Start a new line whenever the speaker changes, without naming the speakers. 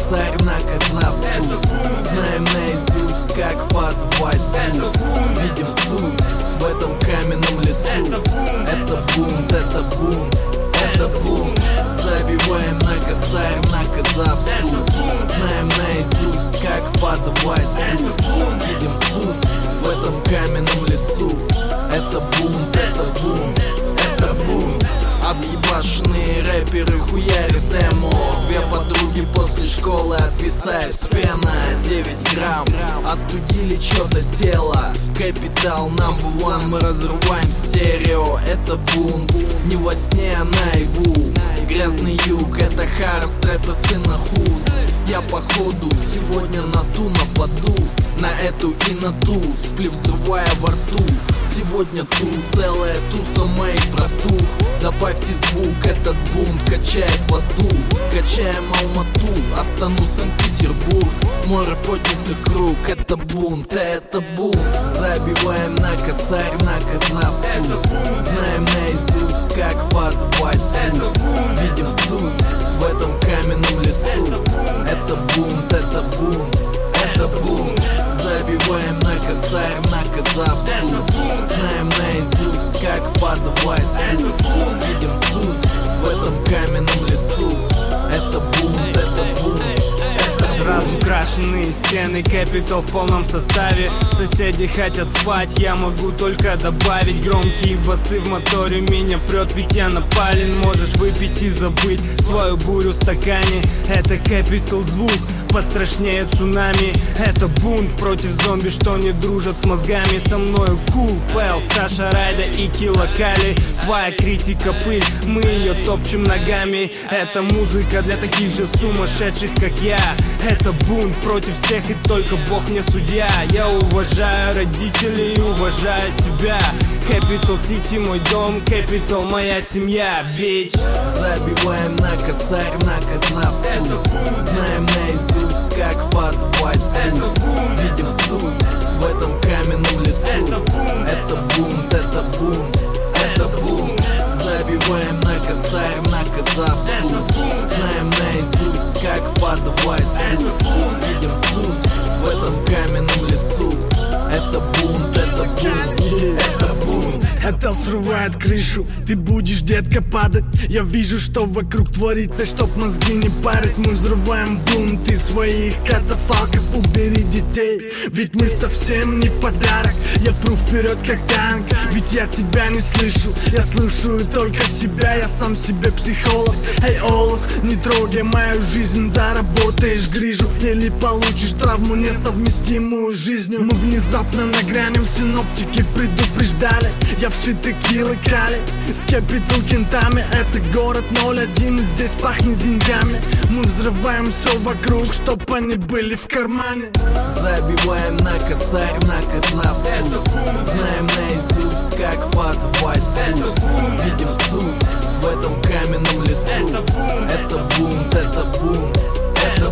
косарь, наказав суд. Знаем наизусть, как подавать звук. Видим суть в этом каменном лесу. Это бунт, это бунт, это бунт. Забиваем на косарь, наказав суд. Знаем наизусть, как подавать звук. Видим суть в этом каменном лесу. Это бунт, это бунт, это бунт. Объебашенные рэперы хуярят эмо. Две подруги после школы отвисают с пена. 9 грамм, остудили чьё-то тело. Capital number one, мы разрываем стерео. Это бунт, не во сне, а наяву. Грязный юг, это Харас, трэпы сына Хуз. Я походу сегодня на ту нападу. На эту и на ту, сплив взрывая во рту. Сегодня ту, целая туса моих братух. Добавьте звук, этот бунт качает воду. Качаем Алмату, Астану, Санкт-Петербург. Море поднятых рук, это бунт, это бунт. Забиваем на косарь, наказав суд. Знаем наизусть, как подавать звук. Видим суть в этом каменном лесу. Это бунт, это бунт, это бунт. Забиваем на косарь, наказав суд. Знаем наизусть, как подавать звук. Видим суть в этом каменном лесу. Это бунт, это бунт.
Разукрашенные стены, Capital в полном составе. Соседи хотят спать, я могу только добавить. Громкие басы в моторе, меня прет, ведь я напален. Можешь выпить и забыть свою бурю в стакане. Это Capital звук, пострашнее цунами. Это бунт против зомби, что не дружат с мозгами. Со мною Cool Pal, Саша Райда и Килла Кали. Твоя критика пыль, мы ее топчем ногами. Это музыка для таких же сумасшедших, как я. Это бунт против всех, и только Бог мне судья. Я уважаю родителей и уважаю себя. Capital City мой дом, Capital моя семья, бич.
Забиваем на косарь, наказав суд. Знаем наизусть, как подавать звук. Видим суть в этом каменном лесу. Это бунт, это бунт, это бунт. Забиваем на косарь, наказав суд. Знаем наизусть, как подавать звук. Видим суть в этом каменном лесу. Это бунт, это бунт, это бунт.
Это срывает крышу, ты будешь, детка, падать. Я вижу, что вокруг творится, чтоб мозги не парить. Мы взрываем бунт из своих катафалков. Убери детей, ведь мы совсем не подарок. Я пру вперед, как танк, ведь я тебя не слышу. Я слушаю только себя, я сам себе психолог. Эй, олух, не трогай мою жизнь, заработаешь грижу. Или получишь травму, несовместимую с жизнью. Мы внезапно нагрянем, синоптики предупреждали. Я вшитый кило кали с Capital кентами. Это город 01, и здесь пахнет деньгами. Мы взрываем все вокруг, чтоб они были в кармане.
Забиваем на косарь, наказав суд. Знаем наизусть, как подавать звук. Видим суть в этом каменном лесу. Это бунт, это бунт, это